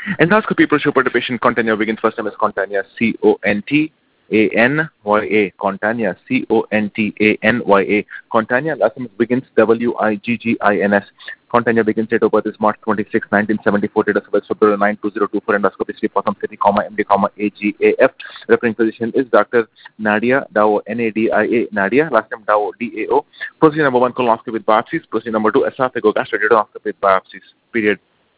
Endoscopy procedure for the patient Contanya begins. First time is Contanya, Contanya, Contanya, Contanya. Contanya, last time begins Wiggins. Contanya begins date of birth is March 26, 1974, date of birth February 9, 2024, endoscopy sleep bottom city, MD, AGAF. Referring physician is Dr. Nadia Dao, Nadia, Nadia, last name Dao, DAO. Procedure number 1, colonoscopy with biopsies. Procedure number 2, esophagogastric endoscopy with biopsies. Period.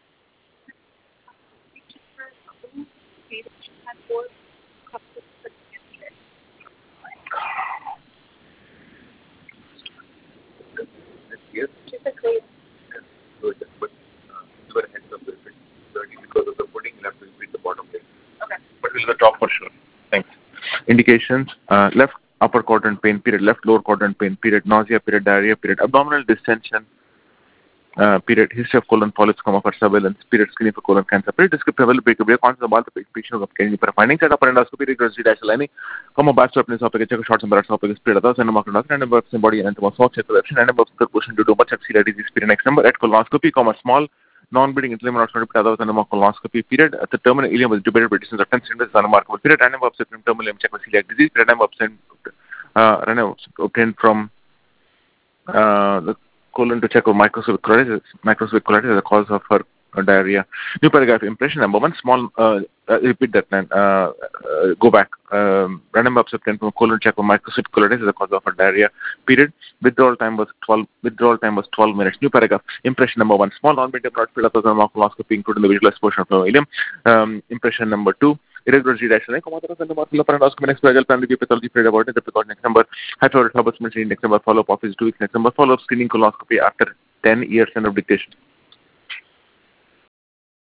Yes. Good, but you were heads up a bit dirty because of the pudding. You'll have to repeat the bottom layer. Okay. But we'll the top for sure. Thanks. Indications: left upper quadrant pain, period. Left lower quadrant pain, period. Nausea, period. Diarrhea, period. Abdominal distension, period. History of colon polyps, for surveillance, period. Screening for colon cancer, period. Descriptive breakable concept about the patient of getting for findings at upper endoscopy, rigorous lining, back to open esophagus, check shots and blood esophagus, period. Others and number of body and check correction, and number of percussion to do much celiac disease, period. Next number at colonoscopy, small non-bleeding insulin monocyte others and colonoscopy, period. At the terminal ileum with debated predictions of 10 centimeters is unremarkable, period. And number of terminal ileum check for celiac disease, period. Number of obtained from the colon to check for microscopic colitis. Microscopic colitis is the cause of her diarrhea. New paragraph. Impression number 1. Small. Repeat that line. Go back. Random obtained from colon check for microscopic colitis is the cause of her diarrhea. Period. Withdrawal time was 12 minutes. New paragraph. Impression number 1. Small non-bleeding blood field colonoscopy including the visual exposure of the ileum. Impression number 2. Irregular G-dash next pathology period about it, the next number, hypertrophic next number, follow-up office 2 weeks, next number, follow-up screening colonoscopy after 10 years end of dictation.